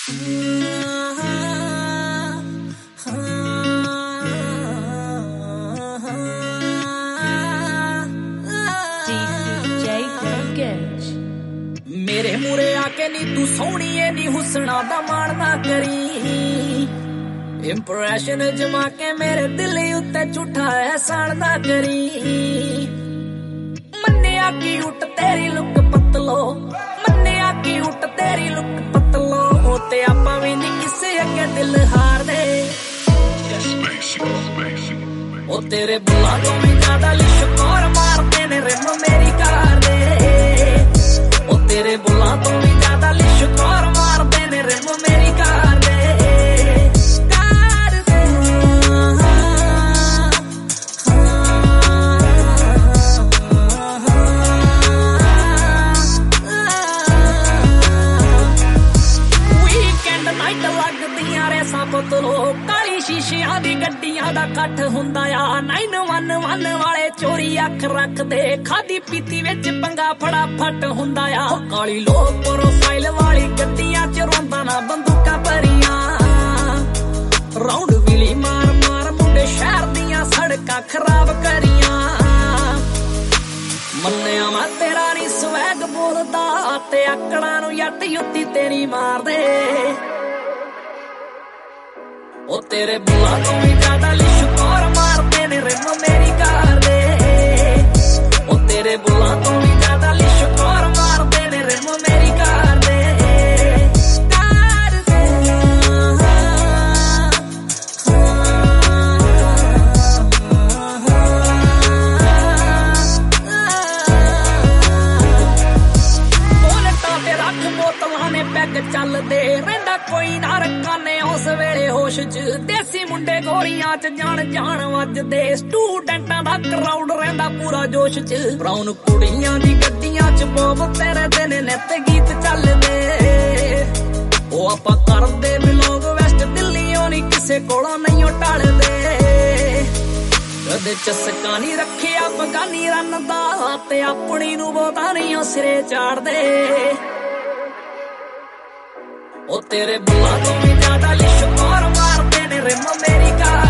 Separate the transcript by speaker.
Speaker 1: मेरे मूरे आके नी तू सोहनी है नी हुसना दा मान ना करी इंप्रेशन जमा के मेरे दिल उत्ते झूठा एहसान ना करी मन्निया की उठ तेरी लुक पतलो मन्निया की उठ तेरी लुक पतलो होते आपा भी नी किसे अगे दिल हार दे ओ तेरे बुला तो भी ज्यादा लिशकोर मारते ने रिम मेरी कार दे तेरे बुला तो भी ज्यादा लिशकोर मारते ने रिम मेरी कार दे वीकेंड नाइट लगदियां रेसां पुतलो काली शीशियां दी गड्डियां दा कट हुंदा आ 911 वाले चोरी अख रखदे खादी पीती विच पंगा फटाफट हुंदा आ काली लो प्रोफाइल वाली गड्डियां च रोंदा ना बंदूकां भरियां राउंड विली मार मार मुंडे शहर दियां सड़कां खराब करियां मन्निया मैं तेरा नी स्वैग बोलदा ते आकड़ां नूं यट युत्ती तेरी मार दे ओ तेरे बुला तो भी ज्यादा लिशकोर मारते ने रिम मेरी कार दे ओ तेरे बुला तो भी ज्यादा लिशकोर मारते ने रिम मेरी कार दे बोलटा ते रख बोतलां ने पैग चलदे रहिंदा कोई ना रखाने उस वेले होश च देसी मुंडे गोरियां च जान जान वजदे स्टूडेंटां दा क्राउड रहिंदा पूरा जोश च ब्राउन कुड़ियां दी गड्डियां च बोब तेरे दिन नित गीत चलदे ओ आपां करदे बिलोंग वेस्ट दिल्लीओ नी किसे कोलों नहीं टलदे कदे चस्का नी रखिया बगानी रन दा ते अपनी नूं बोता नहीं सिरे चाड़दे ओ तेरे बुला तो भी ज्यादा लिशकोर मारते ने रिम मेरी कार